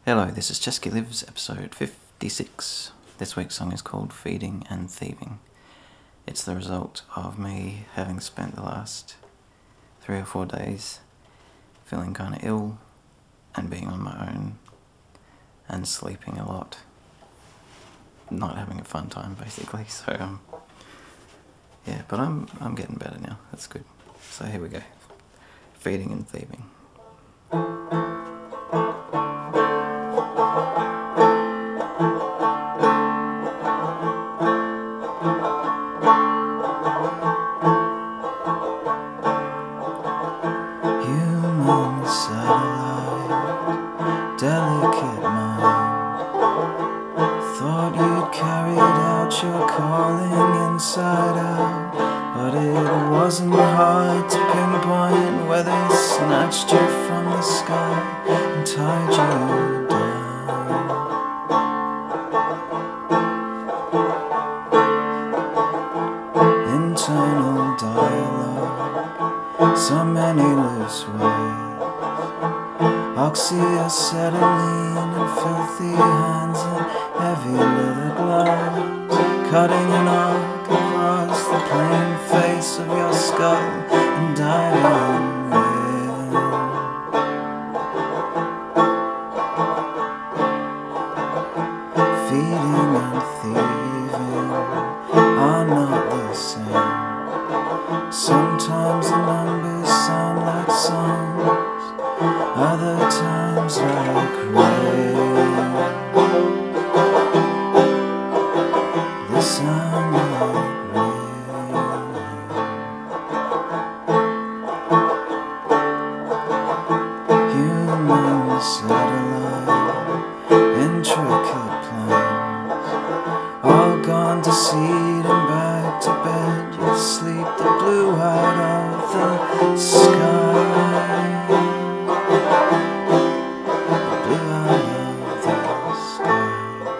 Hello, this is Chesky Lives, episode 56. This week's song is called Feeding and Thieving. It's the result of me having spent the last 3 or 4 days feeling kind of ill and being on my own and sleeping a lot. Not having a fun time, basically. So, yeah, but I'm getting better now. That's good. So here we go. Feeding and Thieving. Human satellite, delicate mind, thought you'd carried out your calling inside out, but it wasn't hard to pinpoint where they snatched you from the sky and tied you down. Internal dialogue, so many loose ways, oxyacetylene and filthy hands and heavy leather gloves, cutting an arc across the plain face of your skull and diving in. Feeding and thieving are not the same. Sometimes the numbers sound like songs, other times like rain. They sound like rain. Human satellite, intricate plans, all gone to seed and back to bed. You sleep the blue out of the sky. The blue out of the sky.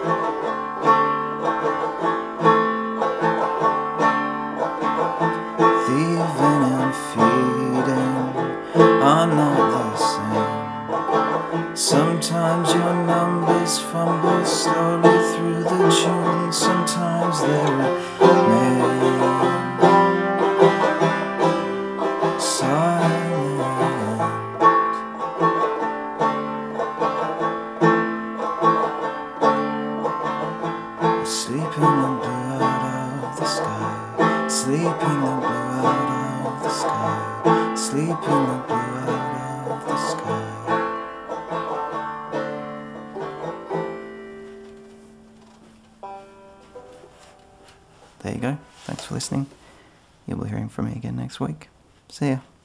Thieving and feeding are not the same. Sometimes your numbers fumble slowly through the tune. Sometimes they remain silent. Sleeping the blue out of the sky. Sleeping the blue out of the sky. Sleeping the blue out of the sky. There you go. Thanks for listening. You'll be hearing from me again next week. See ya.